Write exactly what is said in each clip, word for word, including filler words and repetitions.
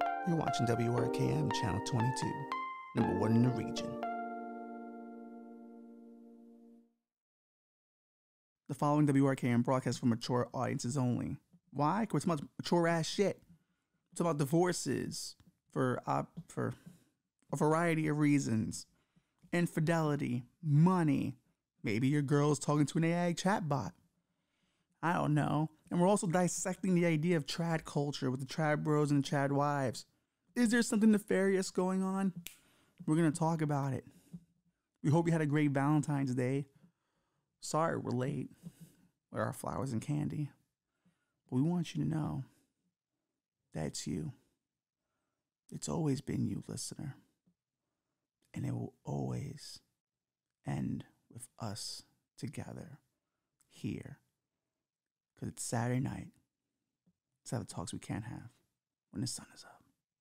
You're watching W R K M Channel twenty-two, number one in the region. The following W R K M broadcast for mature audiences only. Why? Because it's about mature ass shit. It's about divorces for uh, for a variety of reasons. Infidelity, money, maybe your girl's talking to an A I chatbot. I don't know. And we're also dissecting the idea of trad culture with the trad bros and the trad wives. Is there something nefarious going on? We're going to talk about it. We hope you had a great Valentine's Day. Sorry we're late with our flowers and candy. But we want you to know that's you. It's always been you, listener. And it will always end with us together here. Because it's Saturday night. Let's have the talks we can't have when the sun is up.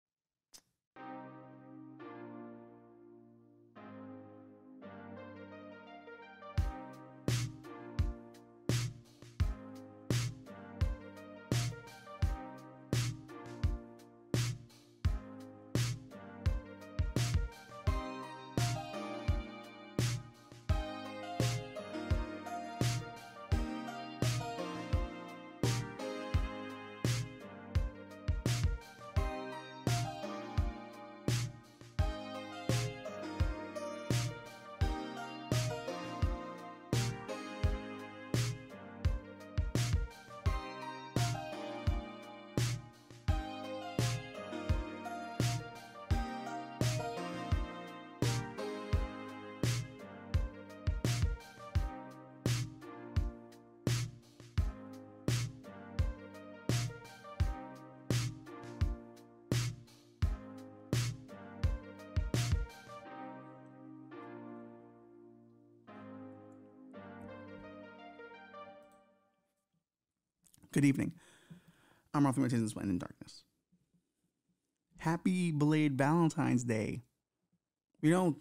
Good evening. I'm Ralphie Martinez, Blind in Darkness. Happy belated Valentine's Day. We don't,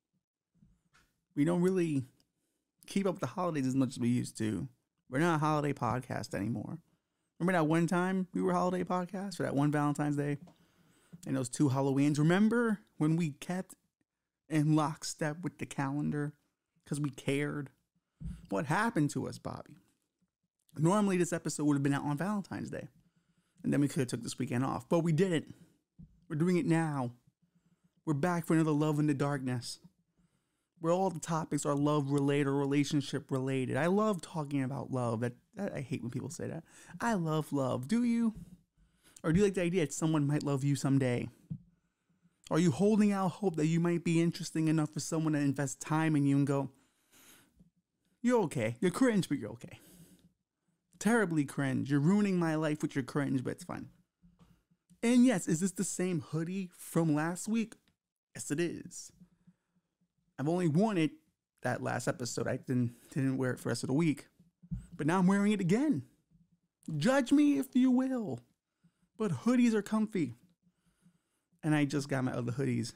we don't really keep up with the holidays as much as we used to. We're not a holiday podcast anymore. Remember that one time we were a holiday podcast for that one Valentine's Day and those two Halloweens? Remember when we kept in lockstep with the calendar because we cared? What happened to us, Bobby? Normally, this episode would have been out on Valentine's Day. And then we could have took this weekend off. But we didn't. We're doing it now. We're back for another Love in the Darkness, where all the topics are love-related or relationship-related. I love talking about love. That, that I hate when people say that. I love love. Do you? Or do you like the idea that someone might love you someday? Are you holding out hope that you might be interesting enough for someone to invest time in you and go, you're okay. You're cringe, but you're okay. Terribly cringe. You're ruining my life with your cringe, but it's fine. And yes, is this the same hoodie from last week? Yes, it is. I've only worn it that last episode. I didn't, didn't wear it for the rest of the week. But now I'm wearing it again. Judge me if you will. But hoodies are comfy. And I just got my other hoodies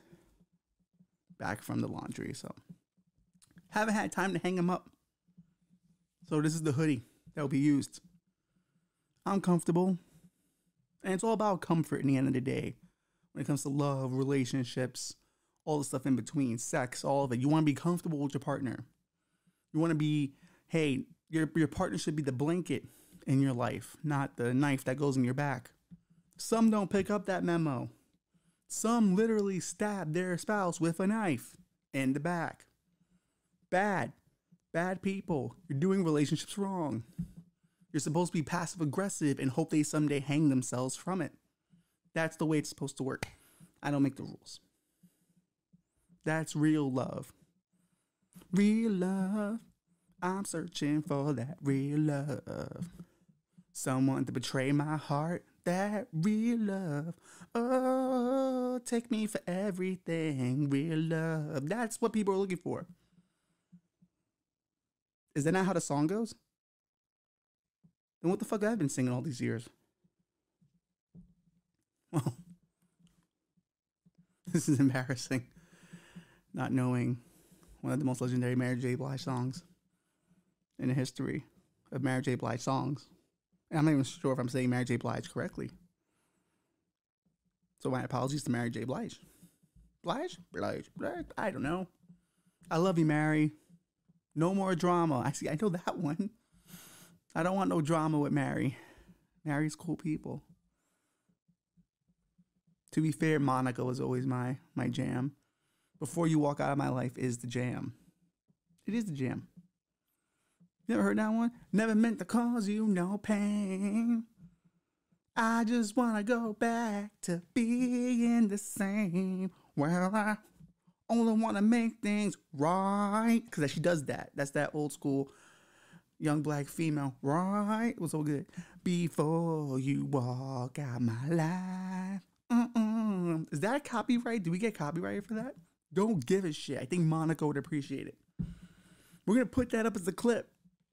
back from the laundry, so haven't had time to hang them up. So this is the hoodie that will be used. I'm comfortable. And it's all about comfort in the end of the day. When it comes to love, relationships, all the stuff in between, sex, all of it. You want to be comfortable with your partner. You want to be, hey, your, your partner should be the blanket in your life, not the knife that goes in your back. Some don't pick up that memo. Some literally stab their spouse with a knife in the back. Bad. Bad people. You're doing relationships wrong. You're supposed to be passive aggressive and hope they someday hang themselves from it. That's the way it's supposed to work. I don't make the rules. That's real love. Real love. I'm searching for that real love. Someone to betray my heart. That real love. Oh, take me for everything. Real love. That's what people are looking for. Is that not how the song goes? Then what the fuck have I been singing all these years? Well, this is embarrassing. Not knowing one of the most legendary Mary J. Blige songs in the history of Mary J. Blige songs. And I'm not even sure if I'm saying Mary J. Blige correctly. So my apologies to Mary J. Blige. Blige? Blige? Blige? I don't know. I love you, Mary. No more drama. I see. I know that one. I don't want no drama with Mary. Mary's cool people. To be fair, Monica was always my my jam. Before You Walk Out of My Life is the jam. It is the jam. You ever heard that one? Never meant to cause you no pain. I just want to go back to being the same. Well, I only want to make things right. Because she does that. That's that old school young black female. Right? It was so good. Before you walk out my life. Mm-mm. Is that copyright? Do we get copyrighted for that? Don't give a shit. I think Monica would appreciate it. We're going to put that up as a clip.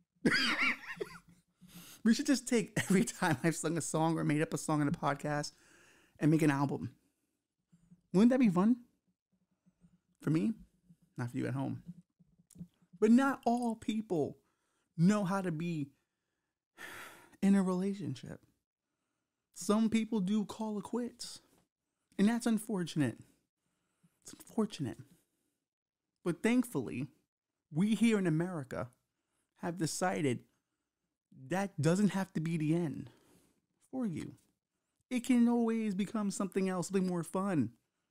We should just take every time I've sung a song or made up a song in a podcast and make an album. Wouldn't that be fun? For me, not for you at home. But not all people know how to be in a relationship. Some people do call it quits. And that's unfortunate. It's unfortunate. But thankfully, we here in America have decided that doesn't have to be the end for you. It can always become something else, something more fun.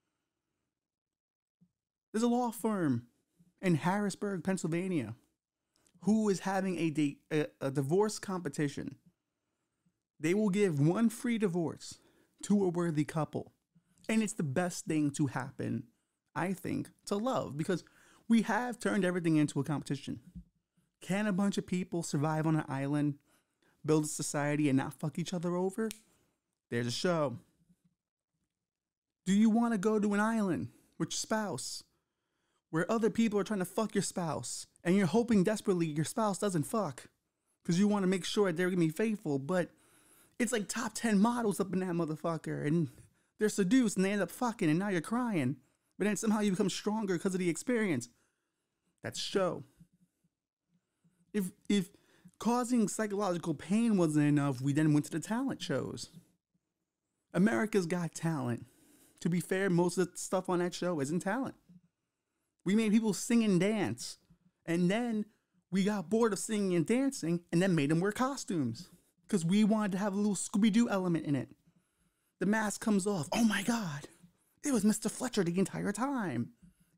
There's a law firm in Harrisburg, Pennsylvania, who is having a, di- a, a divorce competition. They will give one free divorce to a worthy couple. And it's the best thing to happen, I think, to love, because we have turned everything into a competition. Can a bunch of people survive on an island, build a society, and not fuck each other over? There's a show. Do you want to go to an island with your spouse where other people are trying to fuck your spouse and you're hoping desperately your spouse doesn't fuck because you want to make sure they're going to be faithful, but it's like top ten models up in that motherfucker and they're seduced and they end up fucking and now you're crying, but then somehow you become stronger because of the experience? That's show. If if causing psychological pain wasn't enough, we then went to the talent shows. America's Got Talent. To be fair, most of the stuff on that show isn't talent. We made people sing and dance. And then we got bored of singing and dancing and then made them wear costumes. Because we wanted to have a little Scooby-Doo element in it. The mask comes off. Oh my God. It was Mister Fletcher the entire time.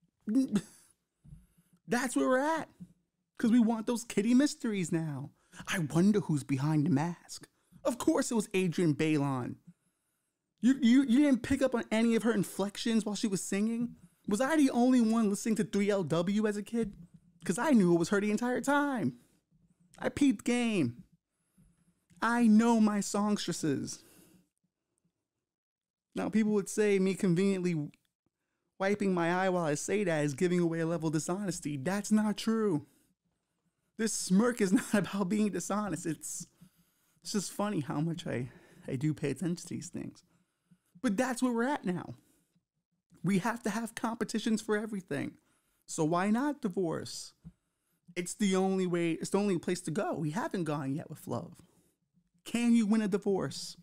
That's where we're at. Because we want those kitty mysteries now. I wonder who's behind the mask. Of course it was Adrienne Bailon. You, you, you didn't pick up on any of her inflections while she was singing? Was I the only one listening to three L W as a kid? Because I knew it was her the entire time. I peeped game. I know my songstresses. Now people would say me conveniently wiping my eye while I say that is giving away a level of dishonesty. That's not true. This smirk is not about being dishonest. It's, it's just funny how much I, I do pay attention to these things. But that's where we're at now. We have to have competitions for everything. So why not divorce? It's the only way, it's the only place to go. We haven't gone yet with love. Can you win a divorce?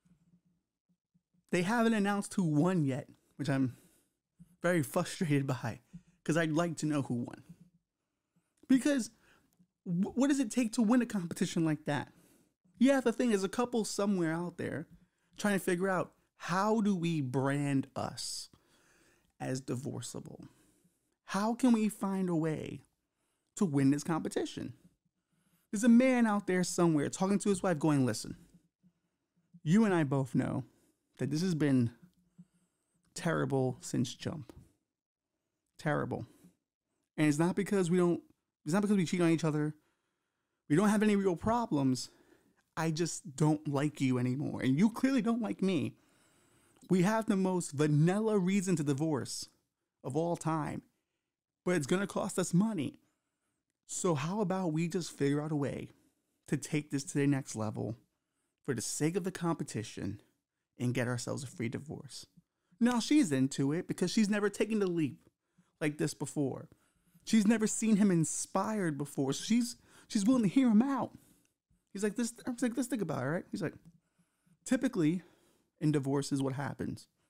They haven't announced who won yet, which I'm very frustrated by, because I'd like to know who won. Because w- what does it take to win a competition like that? Yeah, the thing is, a couple somewhere out there trying to figure out, how do we brand us as divorceable? How can we find a way to win this competition? There's a man out there somewhere talking to his wife going, listen, you and I both know that this has been terrible since jump. Terrible. And it's not because we don't, it's not because we cheat on each other. We don't have any real problems. I just don't like you anymore. And you clearly don't like me. We have the most vanilla reason to divorce of all time, but it's going to cost us money. So how about we just figure out a way to take this to the next level for the sake of the competition and get ourselves a free divorce? Now she's into it because she's never taken the leap like this before. She's never seen him inspired before. So she's she's willing to hear him out. He's like, this, I was like, let's think about it, right? He's like, typically in divorces, what happens?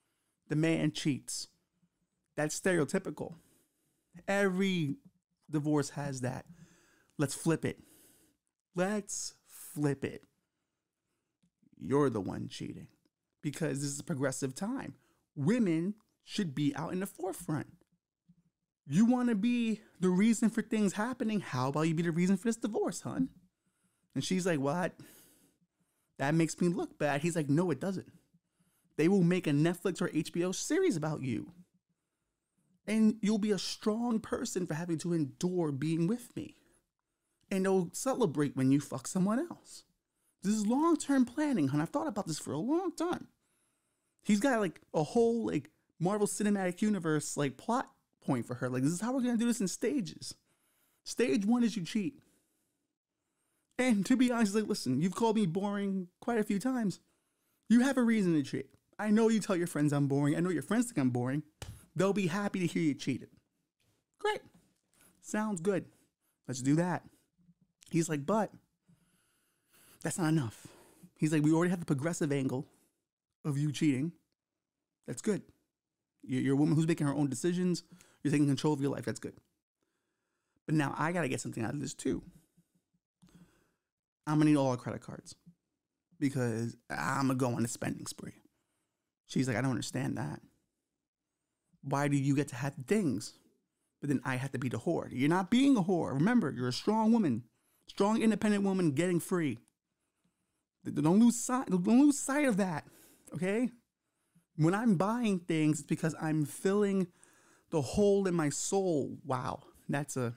The man cheats. That's stereotypical. Every divorce has that. Let's flip it. Let's flip it. You're the one cheating. Because this is a progressive time. Women should be out in the forefront. You want to be the reason for things happening? How about you be the reason for this divorce, hon? And she's like, what? That makes me look bad. He's like, no, it doesn't. They will make a Netflix or H B O series about you. And you'll be a strong person for having to endure being with me. And they'll celebrate when you fuck someone else. This is long-term planning, hon. I've thought about this for a long time. He's got like a whole like Marvel Cinematic Universe like plot point for her. Like, this is how we're going to do this in stages. Stage one is you cheat. And to be honest, like, listen, you've called me boring quite a few times. You have a reason to cheat. I know you tell your friends I'm boring. I know your friends think I'm boring. They'll be happy to hear you cheated. Great. Sounds good. Let's do that. He's like, but that's not enough. He's like, we already have the progressive angle of you cheating. That's good. You're a woman who's making her own decisions. You're taking control of your life. That's good. But now I got to get something out of this too. I'm going to need all our credit cards because I'm going to go on a spending spree. She's like, I don't understand that. Why do you get to have things, but then I have to be the whore? You're not being a whore. Remember, you're a strong woman, strong, independent woman getting free. Don't lose sight, don't lose sight of that, okay? When I'm buying things, it's because I'm filling the hole in my soul. Wow, that's a...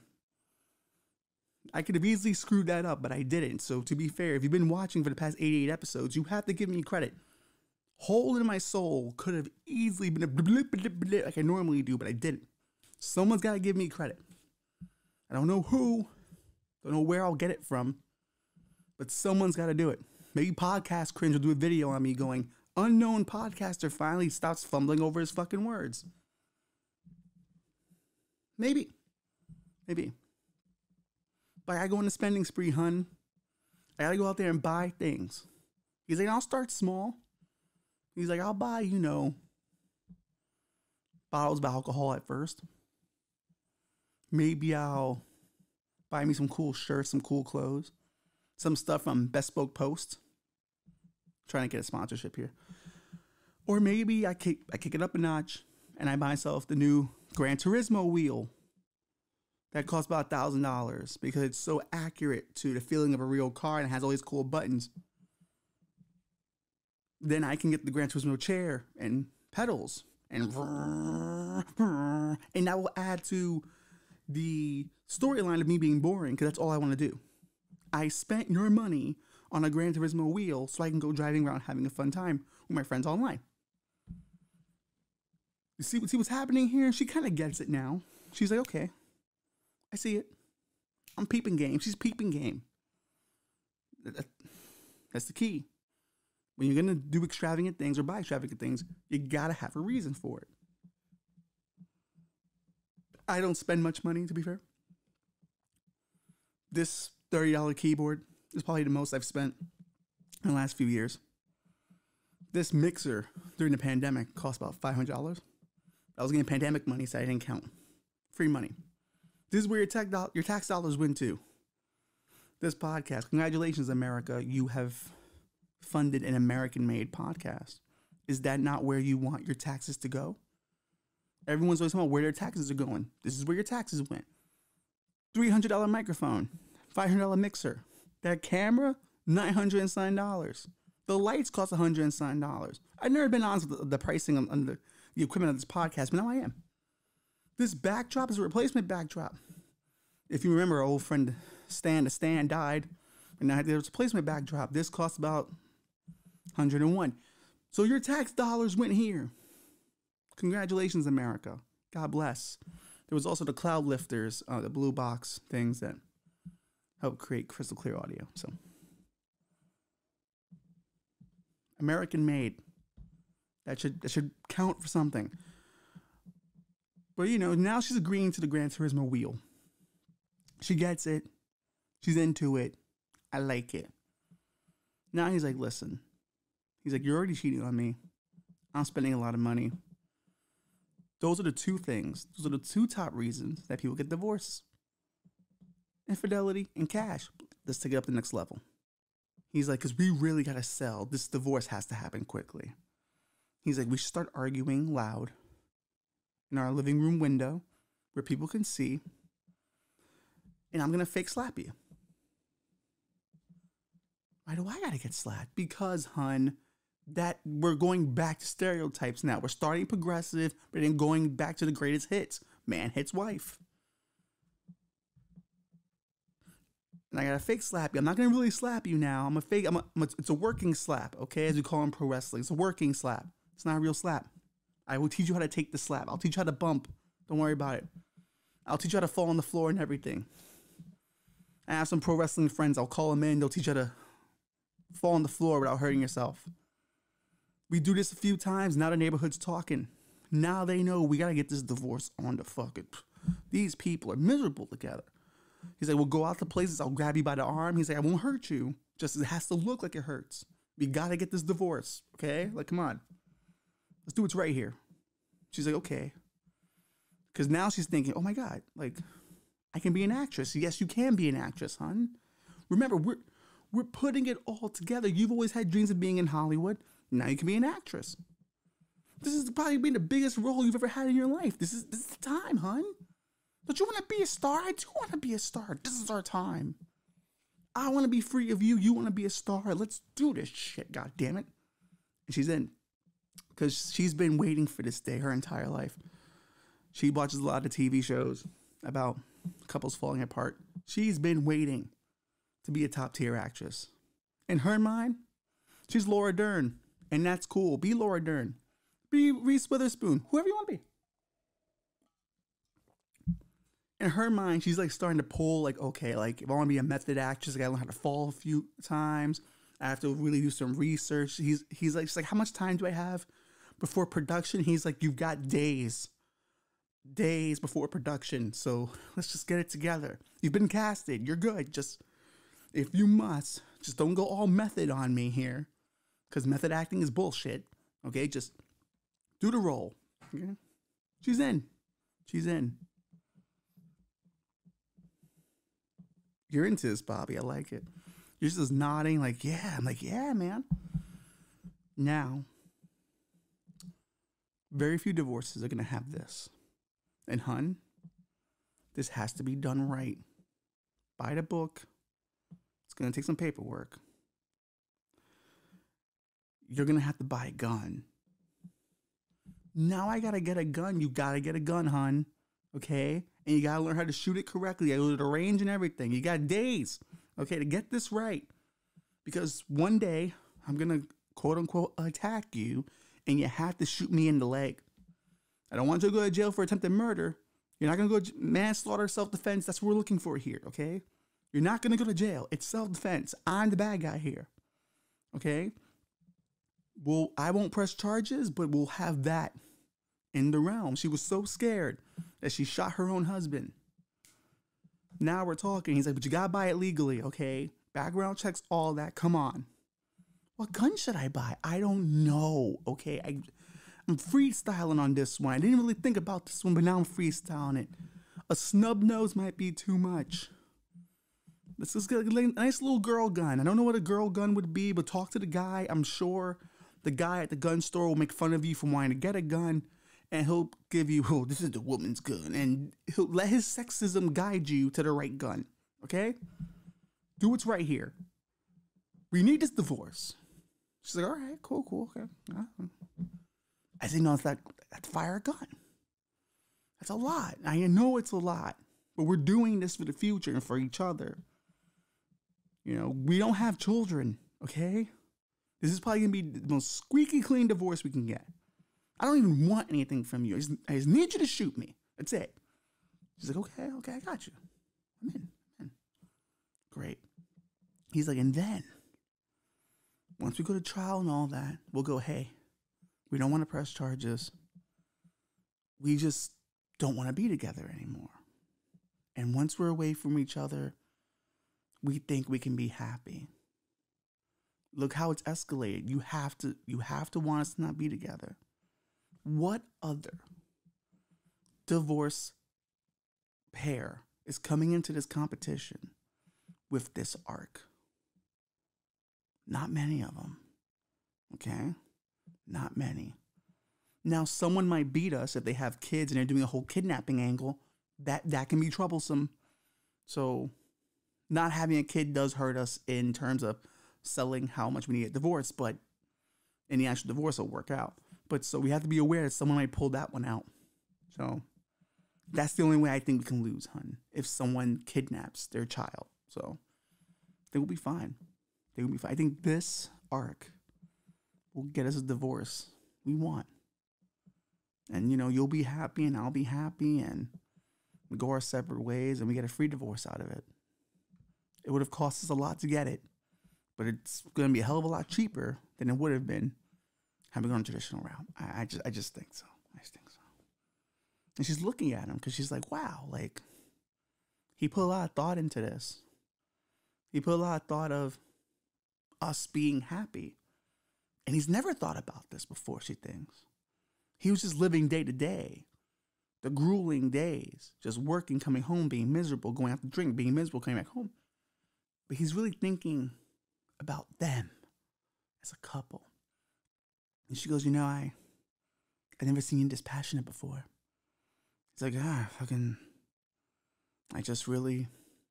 I could have easily screwed that up, but I didn't. So to be fair, if you've been watching for the past eighty-eight episodes, you have to give me credit. Hole in my soul could have easily been a blip, blip, blip, like I normally do, but I didn't. Someone's got to give me credit. I don't know who, don't know where I'll get it from, but someone's got to do it. Maybe Podcast Cringe will do a video on me going, unknown podcaster finally stops fumbling over his fucking words. Maybe. Maybe. But I gotta go on a spending spree, hun. I gotta go out there and buy things. He's like, I'll start small. He's like, I'll buy, you know, bottles of alcohol at first. Maybe I'll buy me some cool shirts, some cool clothes, some stuff from Bespoke Post. Trying to get a sponsorship here. Or maybe I kick, I kick it up a notch and I buy myself the new Gran Turismo wheel that costs about a thousand dollars because it's so accurate to the feeling of a real car and has all these cool buttons. Then I can get the Gran Turismo chair and pedals and and that will add to the storyline of me being boring because that's all I want to do. I spent your money on a Gran Turismo wheel so I can go driving around having a fun time with my friends online. You see, see what's happening here? She kind of gets it now. She's like, okay, I see it. I'm peeping game. She's peeping game. That's the key. When you're going to do extravagant things or buy extravagant things, you got to have a reason for it. I don't spend much money, to be fair. This thirty dollar keyboard is probably the most I've spent in the last few years. This mixer during the pandemic cost about five hundred dollars. I was getting pandemic money, so I didn't count. Free money. This is where your, tech do- your tax dollars went to. This podcast. Congratulations, America. You have funded an American-made podcast. Is that not where you want your taxes to go? Everyone's always talking about where their taxes are going. This is where your taxes went. three hundred dollar microphone. five hundred dollar mixer. That camera, nine hundred and nine dollars. The lights cost one hundred and nine dollars. I've never been honest with the, the pricing on, on the, the equipment of this podcast, but now I am. This backdrop is a replacement backdrop. If you remember, our old friend Stan, the Stan died, and now there's a replacement backdrop. This costs about one hundred and one. So your tax dollars went here. Congratulations, America. God bless. There was also the cloud lifters, uh, the blue box things that help create crystal clear audio. So, American made. That should that should count for something. But you know, now she's agreeing to the Gran Turismo wheel. She gets it. She's into it. I like it. Now he's like, listen. He's like, you're already cheating on me. I'm spending a lot of money. Those are the two things. Those are the two top reasons that people get divorced. Infidelity and cash. Let's take it up to the next level. He's like, because we really got to sell. This divorce has to happen quickly. He's like, we should start arguing loud in our living room window where people can see. And I'm going to fake slap you. Why do I got to get slapped? Because, hun, that we're going back to stereotypes now. We're starting progressive, but then going back to the greatest hits. Man hits wife. And I got to fake slap you. I'm not going to really slap you now. I'm a fake, I'm a, I'm a, it's a working slap, okay? As we call in pro wrestling. It's a working slap. It's not a real slap. I will teach you how to take the slap. I'll teach you how to bump. Don't worry about it. I'll teach you how to fall on the floor and everything. I have some pro wrestling friends. I'll call them in. They'll teach you how to fall on the floor without hurting yourself. We do this a few times. Now the neighborhood's talking. Now they know we got to get this divorce on the fucking. These people are miserable together. He's like, we'll go out to places. I'll grab you by the arm. He's like, I won't hurt you. Just it has to look like it hurts. We got to get this divorce. Okay? Like, come on. Let's do what's right here. She's like, okay. Because now she's thinking, oh my God, like, I can be an actress. Yes, you can be an actress, hon. Remember, we're we're putting it all together. You've always had dreams of being in Hollywood. Now you can be an actress. This is probably been the biggest role you've ever had in your life. This is this is the time, hon. Don't you want to be a star? I do want to be a star. This is our time. I want to be free of you. You want to be a star. Let's do this shit, God damn it. And she's in. Because she's been waiting for this day her entire life. She watches a lot of T V shows about couples falling apart. She's been waiting to be a top tier actress. In her mind, she's Laura Dern. And that's cool. Be Laura Dern. Be Reese Witherspoon. Whoever you want to be. In her mind, she's like starting to pull like, okay, like if I want to be a method actress, I gotta learn how to fall a few times. I have to really do some research. He's he's like, she's like, how much time do I have before production? He's like, you've got days. Days before production. So let's just get it together. You've been casted. You're good. Just, if you must, just don't go all method on me here. Because method acting is bullshit. Okay? Just do the role. Okay? She's in. She's in. You're into this, Bobby. I like it. You're just nodding like, yeah. I'm like, yeah, man. Now, very few divorces are going to have this. And hun, this has to be done right. Buy the book. It's going to take some paperwork. You're going to have to buy a gun. Now I got to get a gun. You got to get a gun, hun. Okay? And you got to learn how to shoot it correctly. I go to the range and everything. You got days, okay, to get this right. Because one day, I'm going to, quote unquote, attack you, and you have to shoot me in the leg. I don't want you to go to jail for attempted murder. You're not going to go to manslaughter, self-defense. That's what we're looking for here, okay? You're not going to go to jail. It's self-defense. I'm the bad guy here, okay? Well, I won't press charges, but we'll have that in the realm. She was so scared that she shot her own husband. Now we're talking. He's like, but you got to buy it legally, okay? Background checks, all that. Come on. What gun should I buy? I don't know, okay? I... I'm freestyling on this one. I didn't really think about this one, but now I'm freestyling it. A snub nose might be too much. Let's just get a nice little girl gun. I don't know what a girl gun would be, but talk to the guy. I'm sure the guy at the gun store will make fun of you for wanting to get a gun, and he'll give you, oh, this is the woman's gun, and he'll let his sexism guide you to the right gun, okay? Do what's right here. We need this divorce. She's like, all right, cool, cool, okay. Uh-huh. I said, no, it's that, that's fire a gun. That's a lot. I know it's a lot, but we're doing this for the future and for each other. You know, we don't have children, okay? This is probably going to be the most squeaky clean divorce we can get. I don't even want anything from you. I just, I just need you to shoot me. That's it. She's like, okay, okay, I got you. I'm in. I'm in. Great. He's like, and then, once we go to trial and all that, we'll go, hey, we don't want to press charges. We just don't want to be together anymore. And once we're away from each other, we think we can be happy. Look how it's escalated. You have to, you have to want us to not be together. What other divorce pair is coming into this competition with this arc. Not many of them. Okay? Not many. Now, someone might beat us if they have kids and they're doing a whole kidnapping angle. That that can be troublesome. So, not having a kid does hurt us in terms of selling how much we need a divorce, but in the actual divorce will work out. But so we have to be aware that someone might pull that one out. So, that's the only way I think we can lose, hun. If someone kidnaps their child. So, they will be fine. They will be fine. I think this arc will get us a divorce we want. And, you know, you'll be happy and I'll be happy and we go our separate ways and we get a free divorce out of it. It would have cost us a lot to get it, but it's going to be a hell of a lot cheaper than it would have been had we gone a traditional route. I, I just I just think so. I just think so. And she's looking at him because she's like, wow, like, he put a lot of thought into this. He put a lot of thought of us being happy. And he's never thought about this before, she thinks. He was just living day to day. The grueling days. Just working, coming home, being miserable, going out to drink, being miserable, coming back home. But he's really thinking about them as a couple. And she goes, you know, I, I've never seen you this passionate before. He's like, ah, fucking, I just really,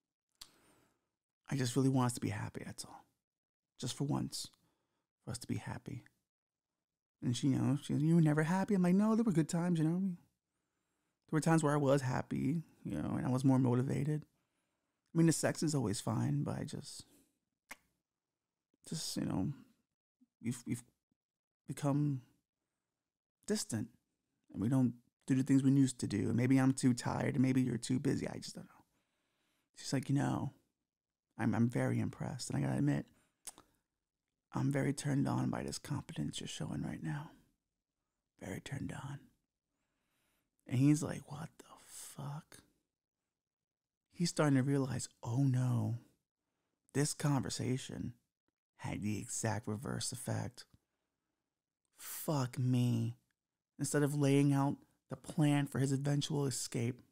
I just really want us to be happy, that's all. Just for once, for us to be happy. And she, you know, she goes, you were never happy? I'm like, no, there were good times, you know. There were times where I was happy, you know, and I was more motivated. I mean, the sex is always fine, but I just, just, you know, we've, we've become distant. And we don't do the things we used to do. And maybe I'm too tired, and maybe you're too busy. I just don't know. She's like, you know, I'm, I'm very impressed. And I gotta admit, I'm very turned on by this competence you're showing right now. Very turned on. And he's like, what the fuck? He's starting to realize, oh no, this conversation had the exact reverse effect. Fuck me. Instead of laying out the plan for his eventual escape,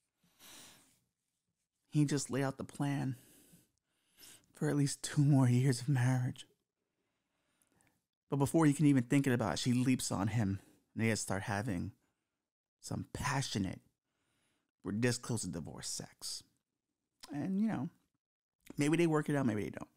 he just laid out the plan for at least two more years of marriage. But before he can even think about it, she leaps on him and they just start having some passionate, we're this close to divorce sex. And, you know, maybe they work it out, maybe they don't.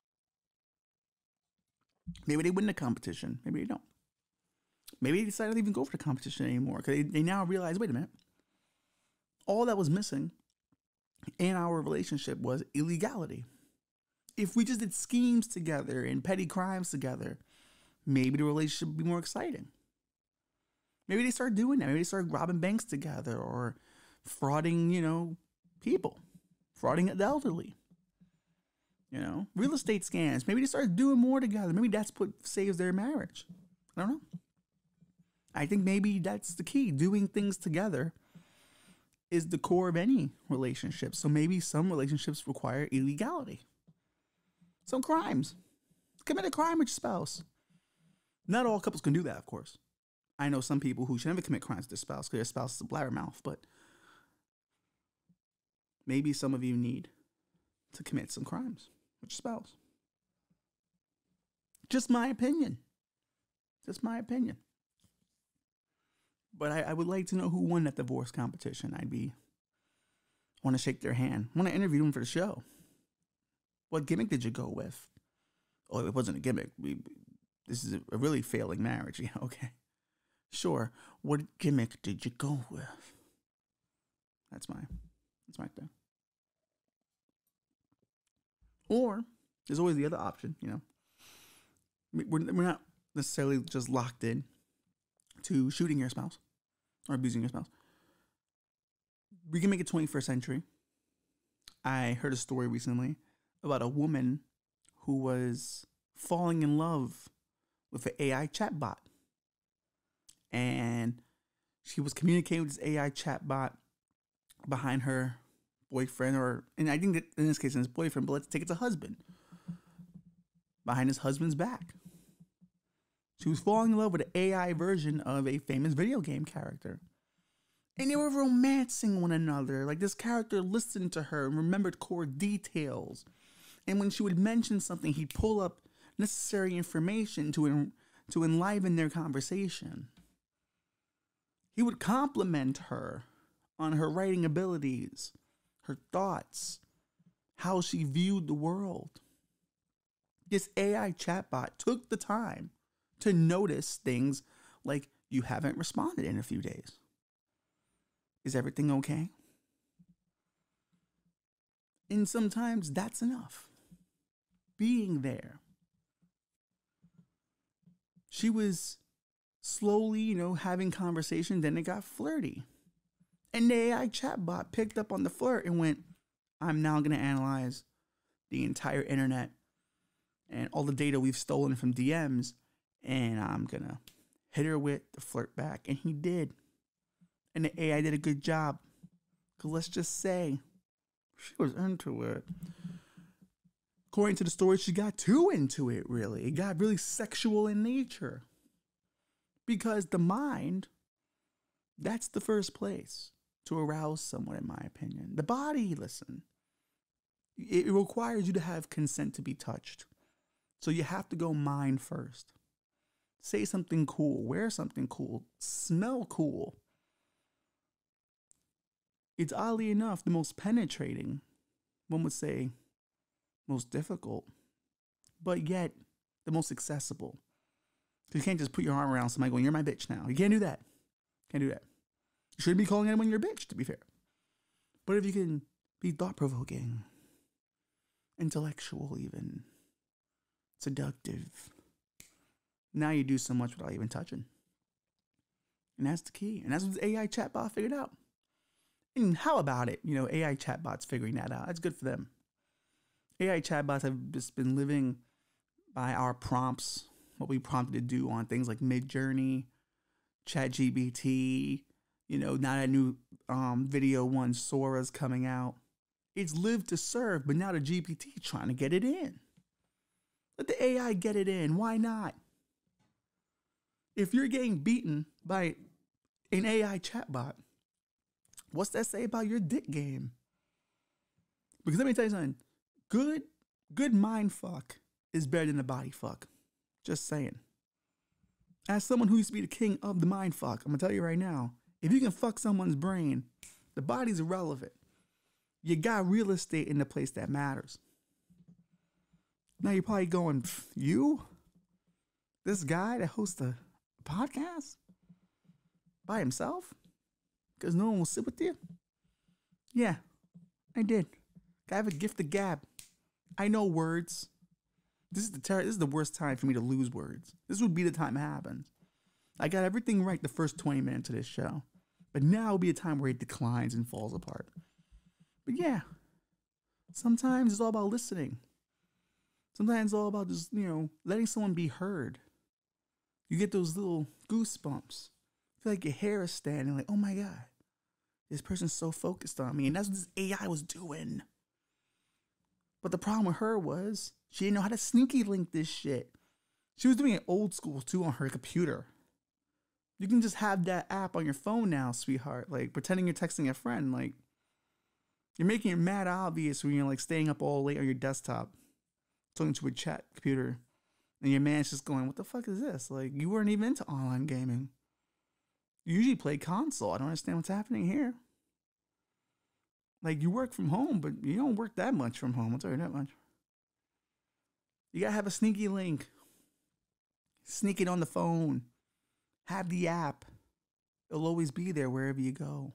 Maybe they win the competition, maybe they don't. Maybe they decide to even go for the competition anymore because they, they now realize, wait a minute, all that was missing in our relationship was illegality. If we just did schemes together and petty crimes together, maybe the relationship would be more exciting. Maybe they start doing that. Maybe they start robbing banks together or frauding, you know, people, frauding the elderly, you know, real estate scams. Maybe they start doing more together. Maybe that's what saves their marriage. I don't know. I think maybe that's the key. Doing things together is the core of any relationship. So maybe some relationships require illegality. Some crimes. Commit a crime with your spouse. Not all couples can do that, of course. I know some people who should never commit crimes with their spouse because their spouse is a blabbermouth, but maybe some of you need to commit some crimes with your spouse. Just my opinion. Just my opinion. But I, I would like to know who won that divorce competition. I'd be, want to shake their hand. I want to interview them for the show. What gimmick did you go with? Oh, it wasn't a gimmick. We, this is a, a really failing marriage. Yeah, okay. Sure. What gimmick did you go with? That's my, that's my thing. Or there's always the other option, you know. We're, we're not necessarily just locked in to shooting your spouse or abusing your spouse. We can make it twenty-first century. I heard a story recently about a woman who was falling in love with an A I chatbot. And she was communicating with this A I chatbot behind her boyfriend, or, and I think that in this case, in his boyfriend, but let's take it to husband. Behind his husband's back. She was falling in love with an A I version of a famous video game character. And they were romancing one another. Like this character listened to her and remembered core details. And when she would mention something, he'd pull up necessary information to, en- to enliven their conversation. He would compliment her on her writing abilities, her thoughts, how she viewed the world. This A I chatbot took the time to notice things like, you haven't responded in a few days. Is everything okay? And sometimes that's enough. Being there. She was slowly, you know, having conversation, then it got flirty. And the A I chatbot picked up on the flirt and went, I'm now going to analyze the entire internet and all the data we've stolen from D Ms, and I'm going to hit her with the flirt back. And he did. And the A I did a good job. Because let's just say, she was into it. According to the story, she got too into it, really. It got really sexual in nature. Because the mind, that's the first place to arouse someone, in my opinion. The body, listen, it requires you to have consent to be touched. So you have to go mind first. Say something cool, wear something cool, smell cool. It's oddly enough the most penetrating, one would say most difficult, but yet the most accessible. You can't just put your arm around somebody going, you're my bitch now. You can't do that. Can't do that. You shouldn't be calling anyone your bitch, to be fair. But if you can be thought-provoking, intellectual even, seductive, now you do so much without even touching. And that's the key. And that's what the A I chatbot figured out. And how about it? You know, A I chatbots figuring that out. That's good for them. A I chatbots have just been living by our prompts, what we prompted to do on things like Midjourney, ChatGPT, you know, now that new um, video one, Sora's coming out. It's lived to serve, but now the G P T trying to get it in. Let the A I get it in. Why not? If you're getting beaten by an A I chatbot, what's that say about your dick game? Because let me tell you something. Good, good mind fuck is better than the body fuck. Just saying. As someone who used to be the king of the mind fuck, I'm going to tell you right now, if you can fuck someone's brain, the body's irrelevant. You got real estate in the place that matters. Now you're probably going, you? This guy that hosts a podcast? By himself? Because no one will sit with you? Yeah, I did. I have a gift of gab. I know words. This is the ter- this is the worst time for me to lose words. This would be the time it happens. I got everything right the first twenty minutes of this show. But now will be a time where it declines and falls apart. But yeah, sometimes it's all about listening. Sometimes it's all about just, you know, letting someone be heard. You get those little goosebumps. Feel like your hair is standing, like, oh my God, this person's so focused on me. And that's what this A I was doing. But the problem with her was she didn't know how to sneaky link this shit. She was doing it old school too on her computer. You can just have that app on your phone now, sweetheart. Like pretending you're texting a friend. Like you're making it mad obvious when you're like staying up all late on your desktop, talking to a chat computer, and your man's just going, "What the fuck is this? Like you weren't even into online gaming. You usually play console. I don't understand what's happening here. Like you work from home, but you don't work that much from home. I'll tell you that much. You gotta have a sneaky link. Sneak it on the phone. Have the app. It'll always be there wherever you go."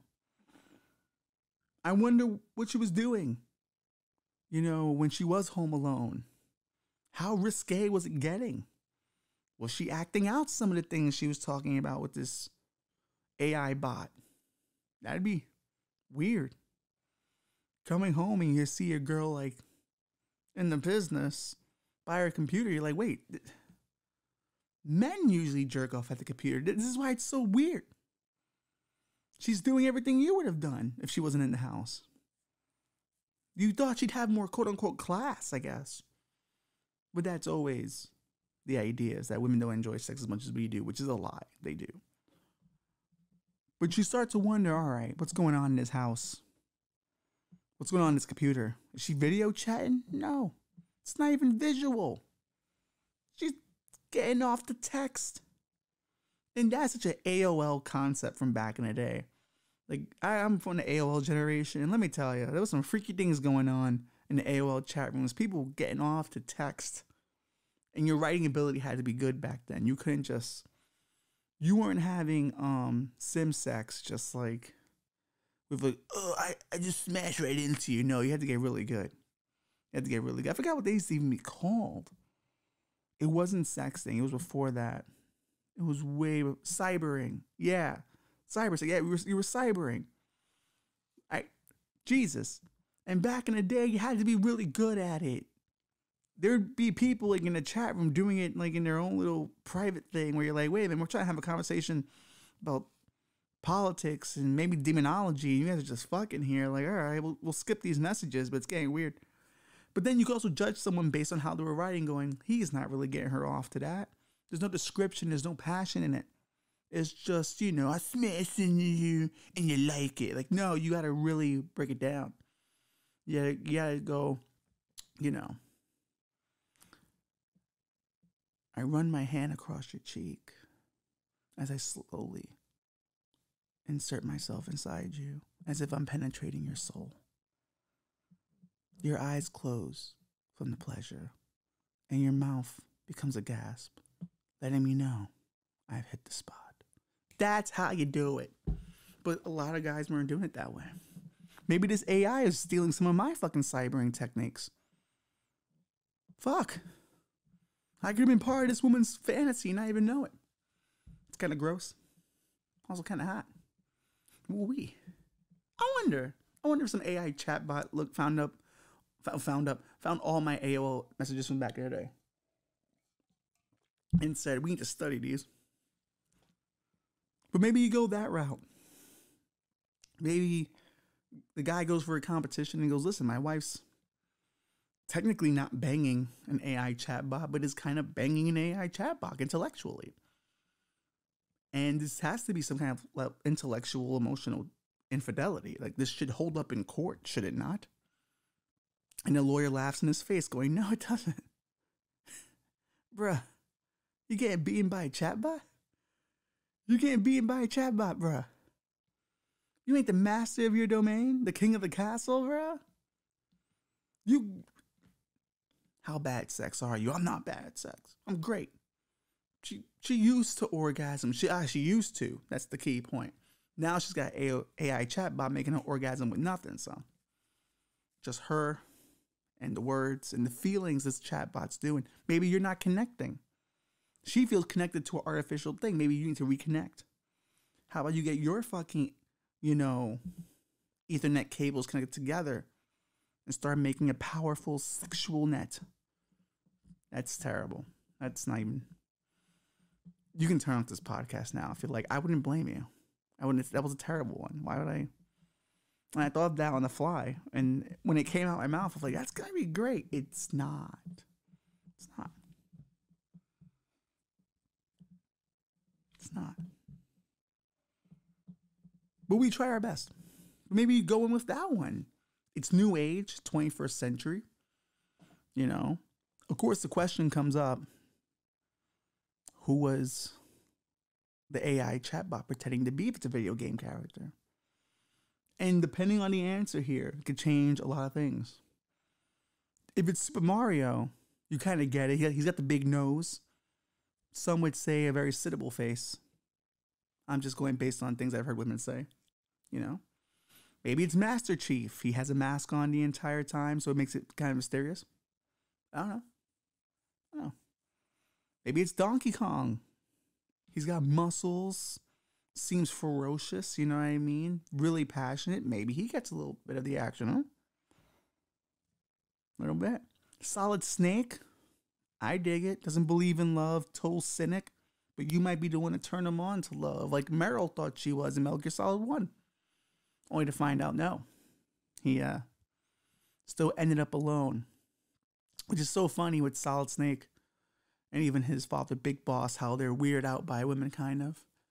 I wonder what she was doing, you know, when she was home alone. How risque was it getting? Was she acting out some of the things she was talking about with this A I bot? That'd be weird. Coming home and you see a girl like in the business by her computer, you're like, wait, th- men usually jerk off at the computer. This is why it's so weird. She's doing everything you would have done if she wasn't in the house. You thought she'd have more quote unquote class, I guess. But that's always the idea, is that women don't enjoy sex as much as we do, which is a lie. They do. But you start to wonder, all right, what's going on in this house? What's going on in this computer? Is she video chatting? No. It's not even visual. She's getting off the text. And that's such an A O L concept from back in the day. Like, I, I'm from the A O L generation, and let me tell you, there was some freaky things going on in the A O L chat rooms. People getting off to text. And your writing ability had to be good back then. You couldn't just... You weren't having um, sim sex just like... With like, oh, I, I just smashed right into you. No, you had to get really good. You had to get really good. I forgot what they used to even be called. It wasn't sexting. It was before that. It was way... Cybering. Yeah. Cyber. Yeah, you were, you were cybering. I, Jesus. And back in the day, you had to be really good at it. There'd be people like in the chat room doing it like in their own little private thing where you're like, wait a minute, we're trying to have a conversation about politics and maybe demonology. You guys are just fucking here. Like, all right, we'll, we'll skip these messages, but it's getting weird. But then you can also judge someone based on how they were writing, going, he's not really getting her off to that. There's no description. There's no passion in it. It's just, you know, I smash into you and you like it. Like, no, you got to really break it down. Yeah, you got to go, you know. I run my hand across your cheek as I slowly insert myself inside you, as if I'm penetrating your soul. Your eyes close from the pleasure, and your mouth becomes a gasp, letting me know I've hit the spot. That's how you do it. But a lot of guys weren't doing it that way. Maybe this A I is stealing some of my fucking cybering techniques. Fuck. I could have been part of this woman's fantasy and not even know it. It's kind of gross. Also kind of hot. Ooh-wee. I wonder. I wonder if some A I chatbot look found up, found up, found all my A O L messages from back in the day, and said, "We need to study these." But maybe you go that route. Maybe the guy goes for a competition and goes, "Listen, my wife's technically not banging an A I chatbot, but is kind of banging an A I chatbot intellectually. And this has to be some kind of intellectual, emotional infidelity. Like, this should hold up in court, should it not?" And the lawyer laughs in his face, going, "No, it doesn't." Bruh, you getting beaten by a chatbot? You getting beaten by a chatbot, bruh. You ain't the master of your domain, the king of the castle, bruh. You... How bad sex are you? I'm not bad at sex. I'm great. She she used to orgasm. She ah, she used to. That's the key point. Now she's got A I chatbot making her orgasm with nothing. So just her and the words and the feelings this chatbot's doing. Maybe you're not connecting. She feels connected to an artificial thing. Maybe you need to reconnect. How about you get your fucking, you know, Ethernet cables connected together and start making a powerful sexual net? That's terrible. That's not even... You can turn off this podcast now. I feel like I wouldn't blame you. I wouldn't. That was a terrible one. Why would I? And I thought of that on the fly. And when it came out my mouth, I was like, that's going to be great. It's not. It's not. It's not. But we try our best. Maybe go in with that one. It's new age, twenty-first century. You know, of course, the question comes up, who was the A I chatbot pretending to be if it's a video game character? And depending on the answer here, it could change a lot of things. If it's Super Mario, you kind of get it. He's got the big nose. Some would say a very sittable face. I'm just going based on things I've heard women say, you know. Maybe it's Master Chief. He has a mask on the entire time, so it makes it kind of mysterious. I don't know. I don't know. Maybe it's Donkey Kong. He's got muscles, seems ferocious, you know what I mean? Really passionate. Maybe he gets a little bit of the action, huh? A little bit. Solid Snake. I dig it. Doesn't believe in love. Total cynic. But you might be the one to turn him on to love, like Meryl thought she was in Metal Gear Solid one. Only to find out, no. He uh, still ended up alone. Which is so funny with Solid Snake. And even his father, Big Boss, how they're weirded out by women, kind of.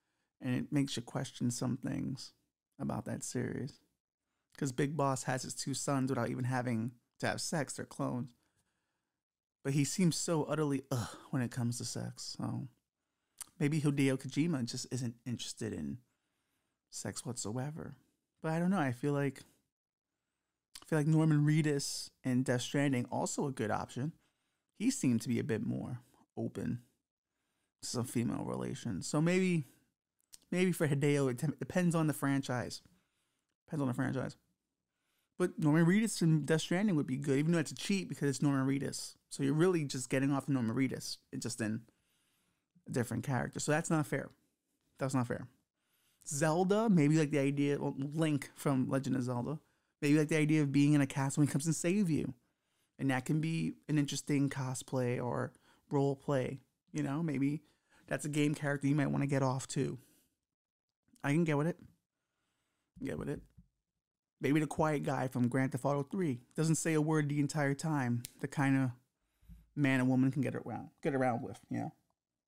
And it makes you question some things about that series. Because Big Boss has his two sons without even having to have sex. They're clones. But he seems so utterly ugh when it comes to sex. So maybe Hideo Kojima just isn't interested in sex whatsoever. But I don't know. I feel like I feel like Norman Reedus in Death Stranding, also a good option. He seemed to be a bit more open to some female relations. So maybe maybe for Hideo, it t- depends on the franchise. Depends on the franchise. But Norman Reedus in Death Stranding would be good, even though it's a cheat because it's Norman Reedus. So you're really just getting off Norman Reedus. It's just in a different character. So that's not fair. That's not fair. Zelda, maybe like the idea, well, Link from Legend of Zelda, maybe like the idea of being in a castle when he comes and save you. And that can be an interesting cosplay or role play. You know, maybe that's a game character you might want to get off to. I can get with it. Get with it. Maybe the quiet guy from Grand Theft Auto three doesn't say a word the entire time. The kind of man and woman can get around, get around with, you know.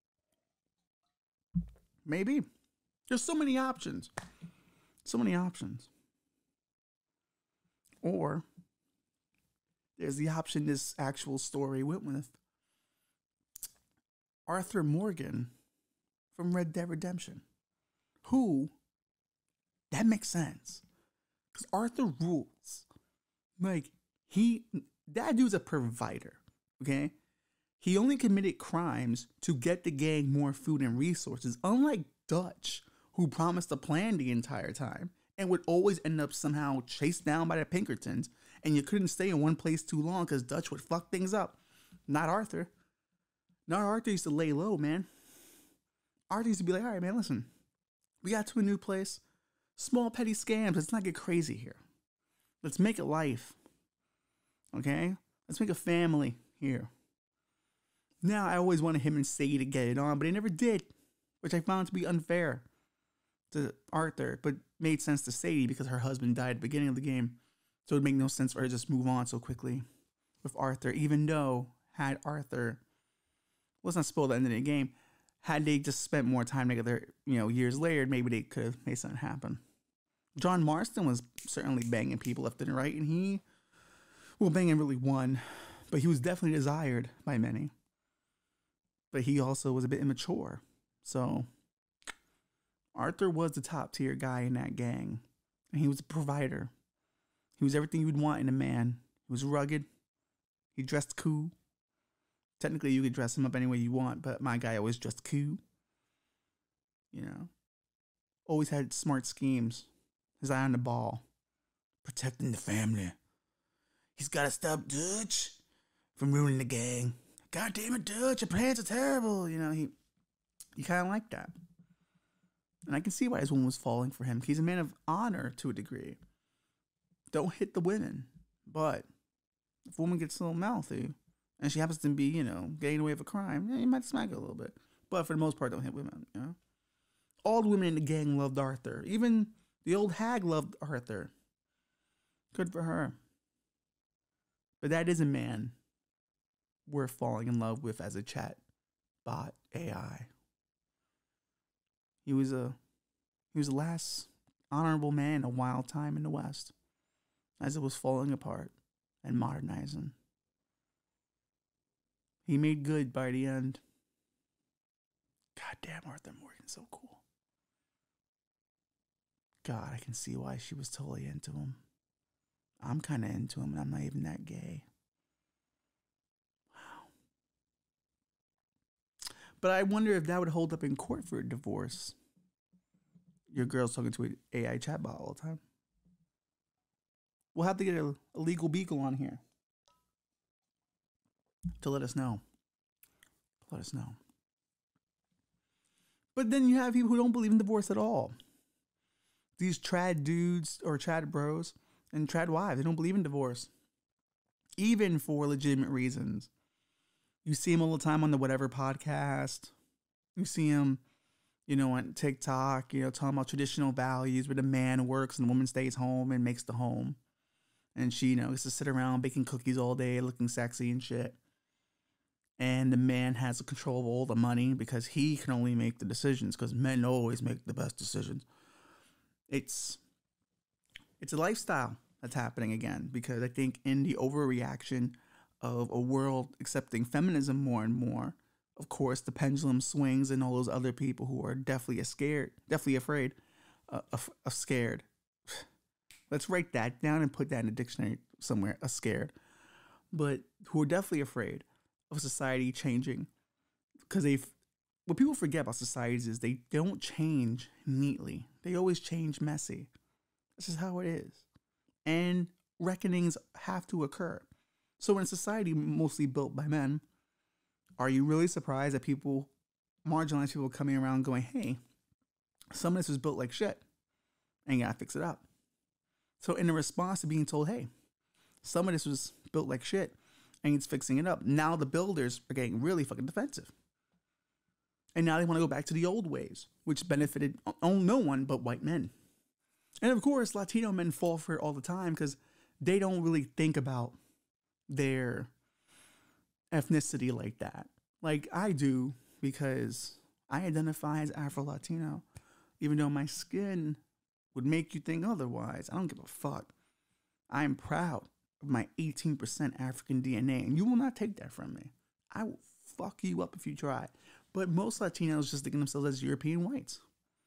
Maybe. There's so many options. So many options. Or there's the option this actual story went with. Arthur Morgan from Red Dead Redemption. Who, that makes sense. Because Arthur rules. Like, he, that dude's a provider, okay? He only committed crimes to get the gang more food and resources, unlike Dutch, who promised a plan the entire time and would always end up somehow chased down by the Pinkertons, and you couldn't stay in one place too long because Dutch would fuck things up. Not Arthur. Not Arthur used to lay low, man. Arthur used to be like, all right, man, listen. We got to a new place. Small petty scams. Let's not get crazy here. Let's make a life. Okay? Let's make a family here. Now, I always wanted him and Sadie to get it on, but he never did, which I found to be unfair to Arthur, but made sense to Sadie because her husband died at the beginning of the game. So it would make no sense for her to just move on so quickly with Arthur, even though had Arthur, let's not spoil the end of the game, had they just spent more time together, you know, years later, maybe they could have made something happen. John Marston was certainly banging people left and right, and he, well, banging really won, but he was definitely desired by many. But he also was a bit immature. So Arthur was the top tier guy in that gang, and he was a provider. He was everything you would want in a man. He was rugged. He dressed cool. Technically, you could dress him up any way you want, but my guy always dressed cool. You know, always had smart schemes. His eye on the ball, protecting the family. He's got to stop Dutch from ruining the gang. God damn it, Dutch, your plans are terrible. You know, he, he kind of like that. And I can see why his woman was falling for him. He's a man of honor to a degree. Don't hit the women. But if a woman gets a little mouthy and she happens to be, you know, getting away with a crime, yeah, you might smack her a little bit. But for the most part, don't hit women, you know? All the women in the gang loved Arthur. Even the old hag loved Arthur. Good for her. But that is a man worth falling in love with as a chat bot A I. He was a he was the last honorable man in a wild time in the West, as it was falling apart and modernizing. He made good by the end. God damn, Arthur Morgan's so cool. God, I can see why she was totally into him. I'm kind of into him, and I'm not even that gay. Wow. But I wonder if that would hold up in court for a divorce. Your girl's talking to an A I chatbot all the time. We'll have to get a, a legal beagle on here to let us know. Let us know. But then you have people who don't believe in divorce at all. These trad dudes or trad bros and trad wives, they don't believe in divorce. Even for legitimate reasons. You see them all the time on the Whatever podcast. You see them, you know, on TikTok, you know, talking about traditional values where the man works and the woman stays home and makes the home. And she, you know, gets to sit around baking cookies all day, looking sexy and shit. and the man has the control of all the money because he can only make the decisions because men always make the best decisions. It's it's a lifestyle that's happening again because I think in the overreaction of a world accepting feminism more and more, of course, the pendulum swings and all those other people who are definitely scared, definitely afraid, uh, of, of scared. Let's write that down and put that in a dictionary somewhere, a scared. But who are definitely afraid of society changing because they've, what people forget about societies is they don't change neatly. They always change messy. This is how it is. And reckonings have to occur. So in a society mostly built by men, are you really surprised that people, marginalized people coming around going, hey, some of this was built like shit and you gotta fix it up. So in the response to being told, hey, some of this was built like shit and it's fixing it up, now the builders are getting really fucking defensive. And now they want to go back to the old ways, which benefited on no one but white men. And of course, Latino men fall for it all the time because they don't really think about their ethnicity like that. Like I do, because I identify as Afro-Latino, even though my skin would make you think otherwise. I don't give a fuck. I am proud of my eighteen percent African D N A, and you will not take that from me. I will fuck you up if you try. But most Latinos just think of themselves as European whites.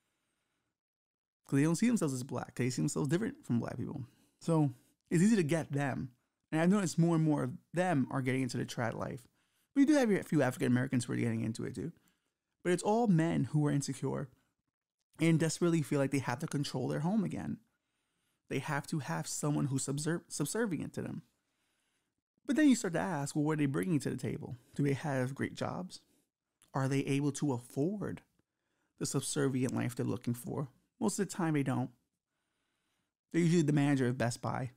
Because they don't see themselves as black. They see themselves different from black people. So it's easy to get them. And I've noticed more and more of them are getting into the trad life. But you do have a few African Americans who are getting into it too. But it's all men who are insecure and desperately feel like they have to control their home again. They have to have someone who's subserv- subservient to them. But then you start to ask, well, what are they bringing to the table? Do they have great jobs? Are they able to afford the subservient life they're looking for? Most of the time they don't. They're usually the manager of Best Buy.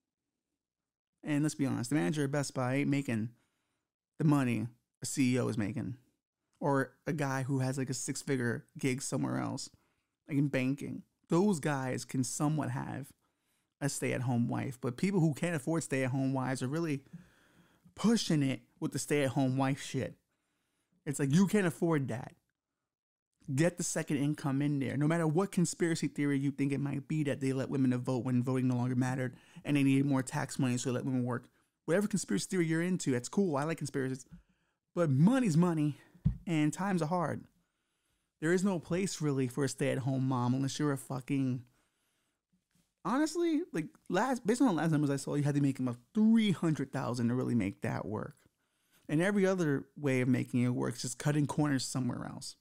And let's be honest, the manager of Best Buy ain't making the money a C E O is making. Or a guy who has like a six-figure gig somewhere else, like in banking. Those guys can somewhat have a stay-at-home wife. But people who can't afford stay-at-home wives are really pushing it with the stay-at-home wife shit. It's like, you can't afford that. Get the second income in there. No matter what conspiracy theory you think it might be that they let women to vote when voting no longer mattered and they needed more tax money so they let women work. Whatever conspiracy theory you're into, that's cool. I like conspiracies. But money's money and times are hard. There is no place really for a stay-at-home mom unless you're a fucking... Honestly, like last based on the last numbers I saw, you had to make about three hundred thousand dollars to really make that work. And every other way of making it work is just cutting corners somewhere else.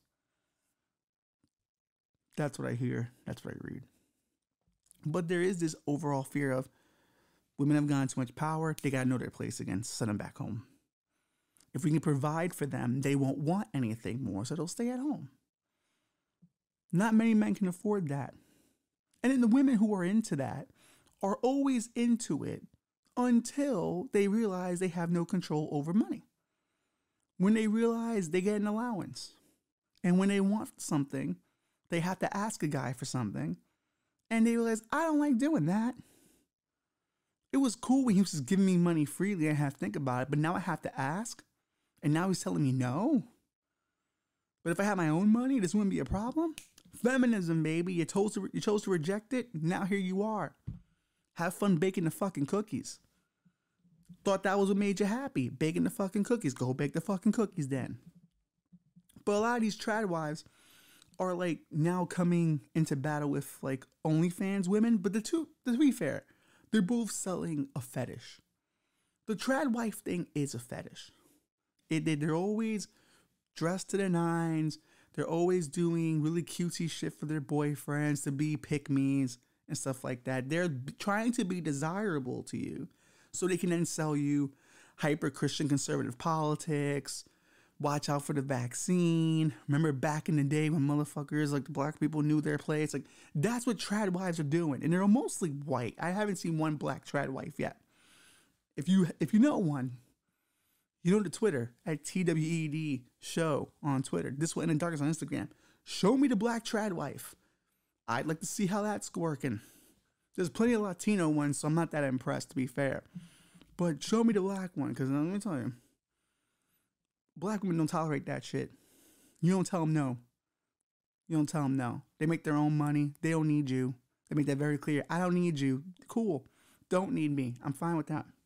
That's what I hear. That's what I read. But there is this overall fear of women have gotten too much power. They got to know their place again. Send them back home. If we can provide for them, they won't want anything more, so they'll stay at home. Not many men can afford that. And then the women who are into that are always into it until they realize they have no control over money. When they realize they get an allowance. And when they want something, they have to ask a guy for something. And they realize, I don't like doing that. It was cool when he was just giving me money freely. I have to think about it. But now I have to ask. And now he's telling me no. But if I had my own money, this wouldn't be a problem. Feminism, baby. You chose to, you chose to reject it. Now here you are. Have fun baking the fucking cookies. Thought that was what made you happy. Baking the fucking cookies. Go bake the fucking cookies then. But a lot of these trad wives are like now coming into battle with like OnlyFans women. But the two, to be fair, they're both selling a fetish. The trad wife thing is a fetish. It, they, they're always dressed to the nines. They're always doing really cutesy shit for their boyfriends to be pick-me's and stuff like that. They're trying to be desirable to you so they can then sell you hyper-Christian conservative politics. Watch out for the vaccine. Remember back in the day when motherfuckers like the black people knew their place? Like, that's what trad wives are doing. And they're mostly white. I haven't seen one black trad wife yet. If you if you know one, you know the Twitter at T W E D show on Twitter. This will end in darkness on Instagram. Show me the black trad wife. I'd like to see how that's working. There's plenty of Latino ones, so I'm not that impressed, to be fair. But show me the black one, because let me tell you, Black women don't tolerate that shit. You don't tell them no. You don't tell them no. They make their own money. They don't need you. They make that very clear. I don't need you. Cool. Don't need me. I'm fine with that.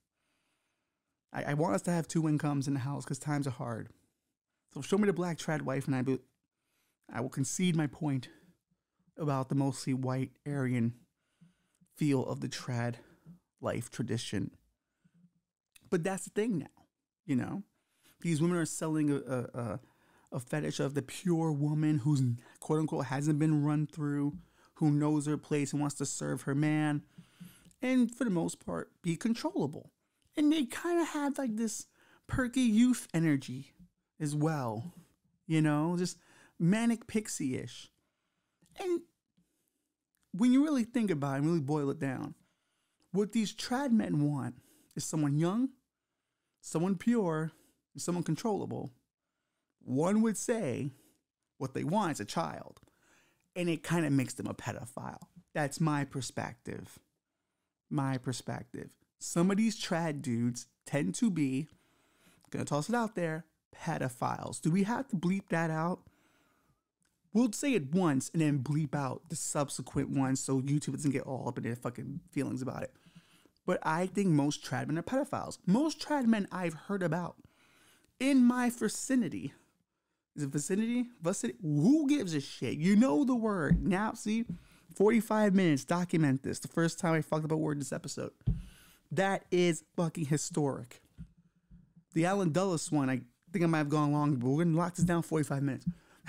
I, I want us to have two incomes in the house because times are hard. So show me the black trad wife and I, be, I will concede my point about the mostly white Aryan feel of the trad life tradition. But that's the thing now, you know? These women are selling a, a, a fetish of the pure woman who's quote unquote hasn't been run through, who knows her place and wants to serve her man, and for the most part be controllable. And they kind of have like this perky youth energy as well, you know, just manic pixie-ish. And when you really think about it and really boil it down, what these trad men want is someone young, someone pure, and someone controllable. One would say what they want is a child, and it kind of makes them a pedophile. That's my perspective. My perspective. Some of these trad dudes tend to be, gonna toss it out there, pedophiles. Do we have to bleep that out? We'll say it once and then bleep out the subsequent ones so YouTube doesn't get all up in their fucking feelings about it. But I think most trad men are pedophiles. Most trad men I've heard about in my vicinity. Is it vicinity? Vicinity? Who gives a shit? You know the word. Now, see, forty-five minutes, document this. The first time I fucked up a word this episode. That is fucking historic. The Alan Dulles one, I think I might have gone long, but we're going to lock this down forty-five minutes.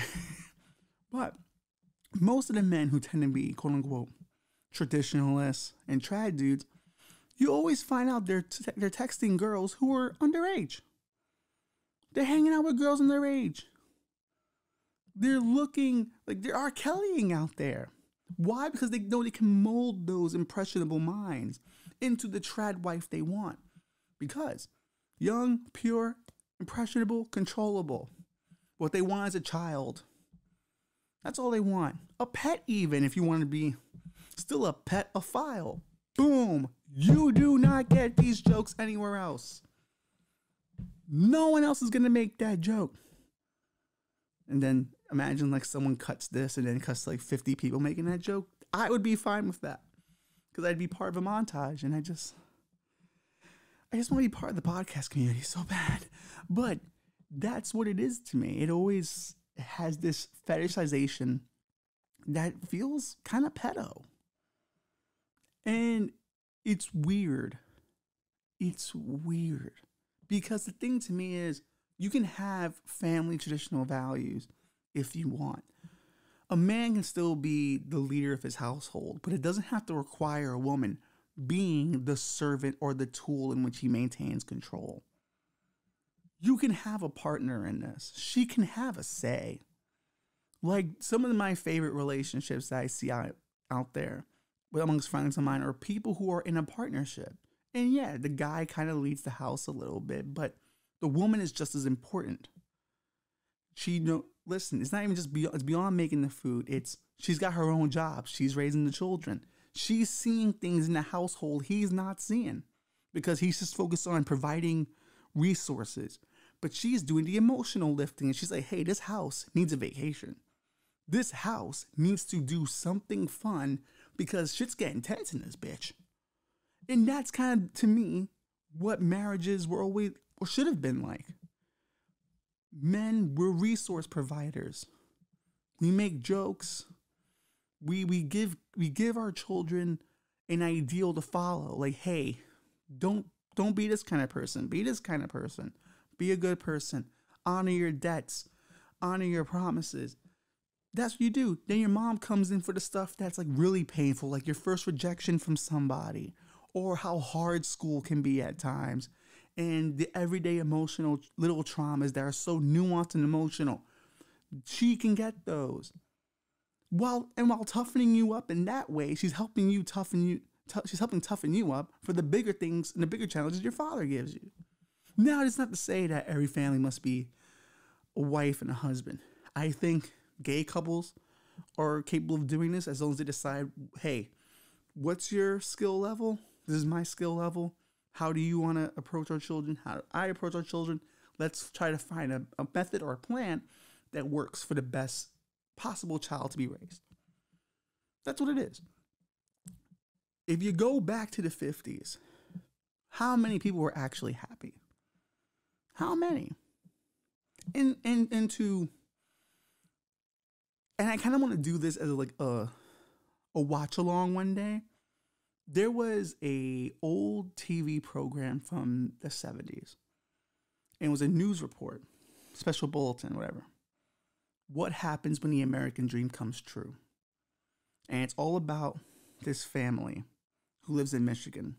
But most of the men who tend to be, quote unquote, traditionalists and trad dudes, you always find out they're, t- they're texting girls who are underage. They're hanging out with girls underage. They're looking like they're R. Kellying out there. Why? Because they know they can mold those impressionable minds into the trad wife they want. Because young, pure, impressionable, controllable. What they want is a child. That's all they want. A pet even, if you want to be still a pet, a file. Boom. You do not get these jokes anywhere else. No one else is going to make that joke. And then imagine like someone cuts this and then cuts like fifty people making that joke. I would be fine with that. Because I'd be part of a montage. And I just, I just want to be part of the podcast community so bad. But that's what it is to me. It always has this fetishization that feels kind of pedo. And it's weird. It's weird. Because the thing to me is, you can have family traditional values if you want. A man can still be the leader of his household, but it doesn't have to require a woman being the servant or the tool in which he maintains control. You can have a partner in this. She can have a say. Like some of my favorite relationships that I see out, out there amongst friends of mine are people who are in a partnership. And yeah, the guy kind of leads the house a little bit, but the woman is just as important. She know, listen, it's not even just beyond, it's beyond making the food. It's she's got her own job. She's raising the children. She's seeing things in the household he's not seeing because he's just focused on providing resources. But she's doing the emotional lifting. And she's like, hey, this house needs a vacation. This house needs to do something fun because shit's getting tense in this bitch. And that's kind of, to me, what marriages were always, or should have been like. Men were resource providers. We make jokes. We we give we give our children an ideal to follow. Like, hey, don't don't be this kind of person. Be this kind of person. Be a good person. Honor your debts. Honor your promises. That's what you do. Then your mom comes in for the stuff that's like really painful, like your first rejection from somebody, or how hard school can be at times, and the everyday emotional little traumas that are so nuanced and emotional. She can get those. While and while toughening you up in that way, she's helping you toughen you. T- she's helping toughen you up for the bigger things and the bigger challenges your father gives you. Now, it's not to say that every family must be a wife and a husband. I think gay couples are capable of doing this as long as they decide, hey, what's your skill level? This is my skill level. How do you want to approach our children? How do I approach our children? Let's try to find a, a method or a plan that works for the best possible child to be raised. That's what it is. If you go back to the fifties, how many people were actually happy? How many? And and and to and I kind of want to do this as like a a watch along one day. There was a old T V program from the seventies. And it was a news report, special bulletin, whatever. What happens when the American dream comes true? And it's all about this family who lives in Michigan.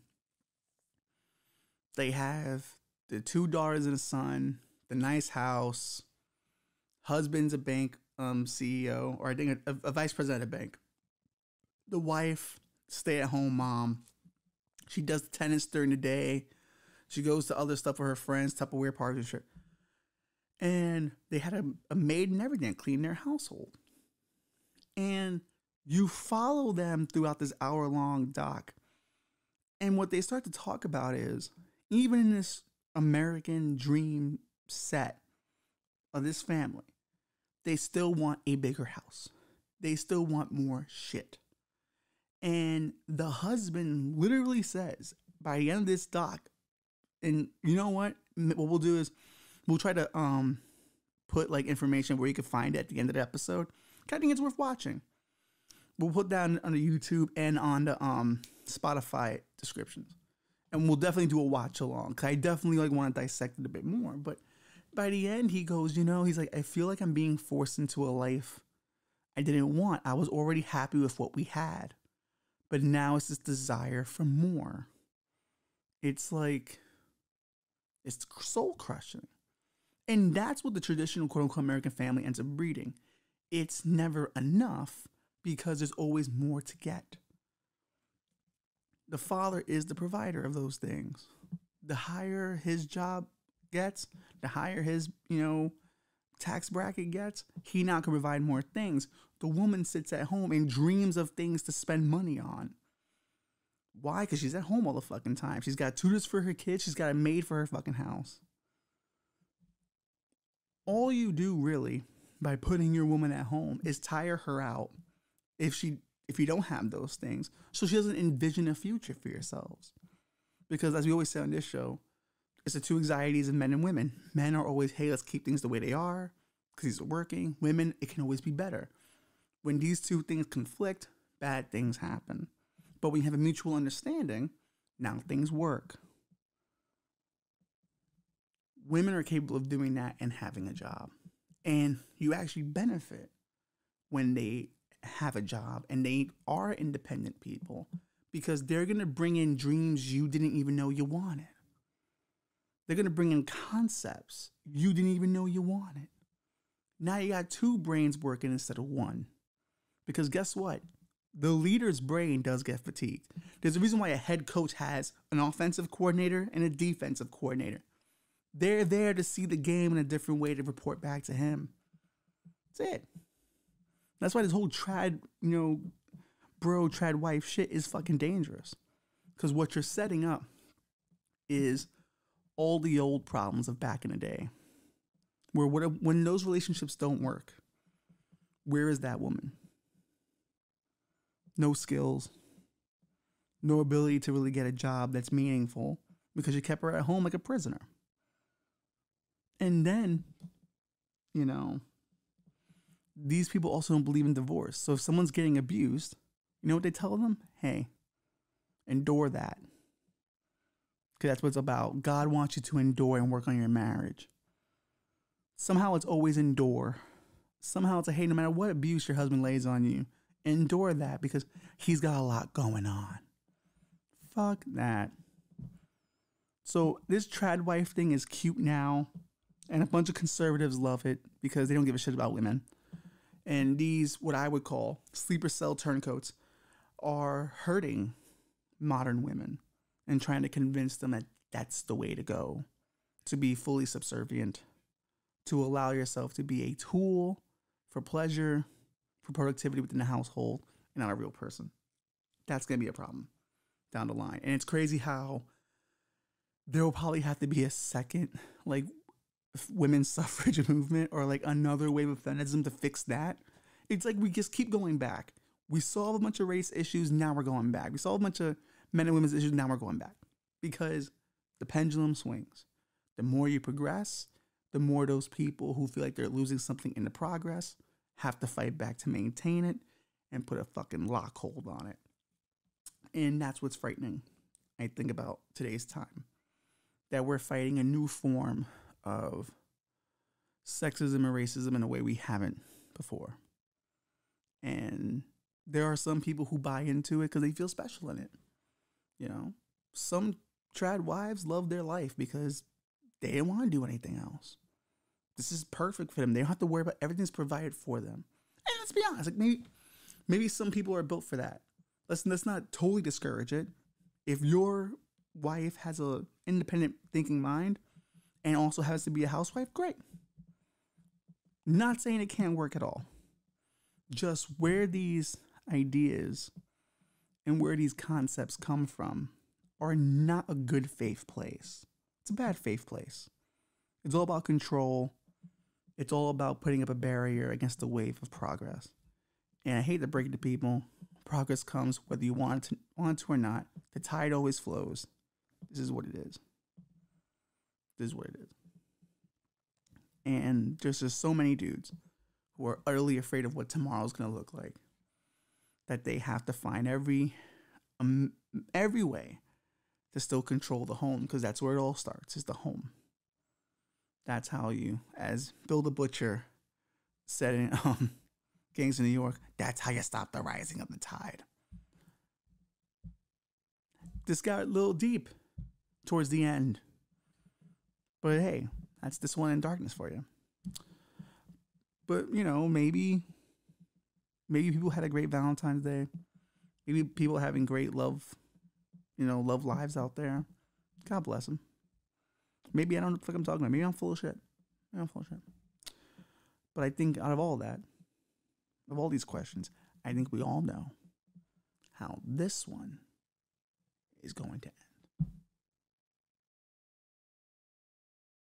They have the two daughters and a son, the nice house, husband's a bank um, C E O, or I think a, a vice president of a bank. The wife, stay-at-home mom. She does tennis during the day. She goes to other stuff with her friends, Tupperware parties and shit. And they had a, a maid and everything clean their household. And you follow them throughout this hour-long doc. And what they start to talk about is, even in this American dream set of this family, they still want a bigger house. They still want more shit. And the husband literally says, by the end of this doc, and you know what? What we'll do is we'll try to um put like information where you can find it at the end of the episode. I think it's worth watching. We'll put down on the YouTube and on the um Spotify descriptions. And we'll definitely do a watch along. Cause I definitely like want to dissect it a bit more. But by the end, he goes, you know, he's like, I feel like I'm being forced into a life I didn't want. I was already happy with what we had. But now it's this desire for more. It's like, it's soul crushing. And that's what the traditional quote unquote American family ends up breeding. It's never enough because there's always more to get. The father is the provider of those things. The higher his job gets, the higher his, you know, tax bracket gets, he now can provide more things. The woman sits at home and dreams of things to spend money on. Why? Because she's at home all the fucking time. She's got tutors for her kids. She's got a maid for her fucking house. All you do really by putting your woman at home is tire her out if she if you don't have those things, so she doesn't envision a future for yourselves. Because as we always say on this show, it's the two anxieties of men and women. Men are always, hey, let's keep things the way they are because these are working. Women, it can always be better. When these two things conflict, bad things happen. But when you have a mutual understanding, now things work. Women are capable of doing that and having a job. And you actually benefit when they have a job and they are independent people because they're going to bring in dreams you didn't even know you wanted. They're going to bring in concepts you didn't even know you wanted. Now you got two brains working instead of one. Because guess what? The leader's brain does get fatigued. There's a reason why a head coach has an offensive coordinator and a defensive coordinator. They're there to see the game in a different way to report back to him. That's it. That's why this whole trad, you know, bro, trad wife shit is fucking dangerous. Because what you're setting up is all the old problems of back in the day. Where what, when those relationships don't work, where is that woman? No skills, no ability to really get a job that's meaningful because you kept her at home like a prisoner. And then, you know, these people also don't believe in divorce. So if someone's getting abused, you know what they tell them? Hey, endure that. Because that's what it's about. God wants you to endure and work on your marriage. Somehow it's always endure. Somehow it's a, hey, no matter what abuse your husband lays on you, endure that because he's got a lot going on. Fuck that. So this trad wife thing is cute now. And a bunch of conservatives love it because they don't give a shit about women. And these, what I would call sleeper cell turncoats, are hurting modern women and trying to convince them that that's the way to go. To be fully subservient. To allow yourself to be a tool for pleasure, for productivity within the household, and not a real person. That's going to be a problem down the line. And it's crazy how there will probably have to be a second, like, f- women's suffrage movement or like another wave of feminism to fix that. It's like we just keep going back. We solve a bunch of race issues, now we're going back. We solve a bunch of men and women's issues, now we're going back. Because the pendulum swings. The more you progress, the more those people who feel like they're losing something in the progress have to fight back to maintain it and put a fucking lock hold on it. And that's what's frightening, I think, about today's time. That we're fighting a new form of sexism and racism in a way we haven't before. And there are some people who buy into it because they feel special in it. You know, some trad wives love their life because they didn't want to do anything else. This is perfect for them. They don't have to worry about everything's provided for them. And let's be honest, like maybe maybe some people are built for that. Let's let's not totally discourage it. If your wife has a independent thinking mind and also has to be a housewife, great. Not saying it can't work at all. Just where these ideas and where these concepts come from are not a good faith place. It's a bad faith place. It's all about control. It's all about putting up a barrier against the wave of progress. And I hate to break it to people. Progress comes whether you want it to, want it to or not. The tide always flows. This is what it is. This is what it is. And there's just so many dudes who are utterly afraid of what tomorrow's going to look like that they have to find every um, every way to still control the home, because that's where it all starts, is the home. That's how you, as Bill the Butcher said in um, Gangs of New York, that's how you stop the rising of the tide. This got a little deep towards the end. But hey, that's This One in Darkness for you. But, you know, maybe, maybe people had a great Valentine's Day. Maybe people having great love, you know, love lives out there. God bless them. Maybe I don't know what I'm talking about. Maybe I'm full of shit. Maybe I'm full of shit. But I think out of all that, of all these questions, I think we all know how this one is going to end.